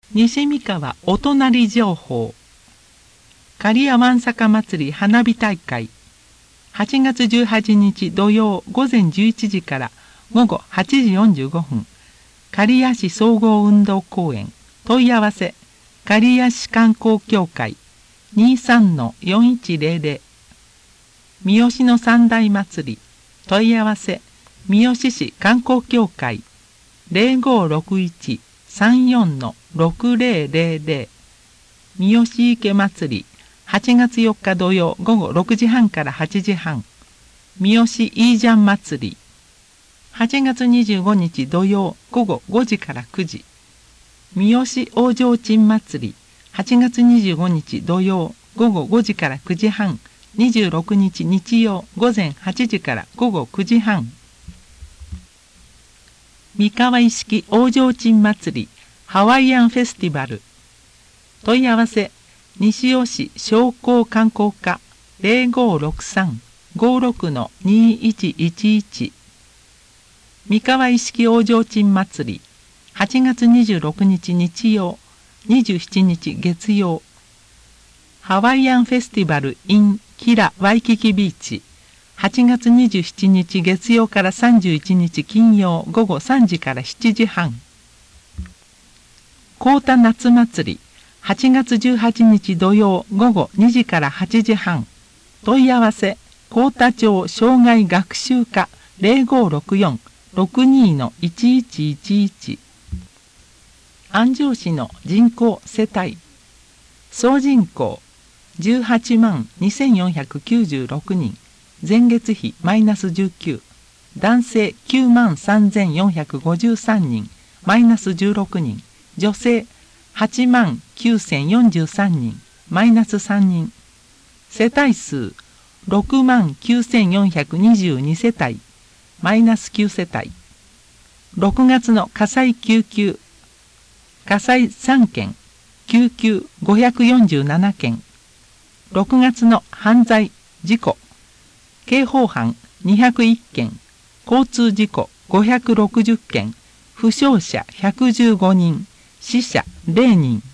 西三河お隣情報。刈谷わんさか祭り花火大会。8月18日土曜午前11時から午後8時45分。刈谷市総合運動公園。問い合わせ。刈谷市観光協会 23-4100。三好の三大祭り。問い合わせ。三好市観光協会 0561-34-6000。三好池祭り。8月4日土曜午後6時半から8時半。三好イージャン祭り。8月25日土曜午後5時から9時。三好大提灯祭り。8月25日土曜午後5時から9時半。26日日曜午前8時から午後9時半。三河一色大提灯祭りハワイアンフェスティバル。問い合わせ。西尾市商工観光課 0563-56-2111。三河一色大提灯祭り。8月26日日曜27日月曜。ハワイアンフェスティバル in キラワイキキビーチ。8月27日月曜から31日金曜午後3時から7時半。高田夏祭り。8月18日土曜午後2時から8時半。問い合わせ。高田町障害学習課 0564-62-1111。安城市の人口世帯。総人口18万2496人。前月比マイナス19。男性9万3453人。マイナス16人。女性8万9043人。マイナス3人。世帯数6万9422世帯。マイナス9世帯。6月の火災救急。火災3件。救急547件。6月の犯罪事故。刑法犯201件。交通事故560件。負傷者115人。死者0人。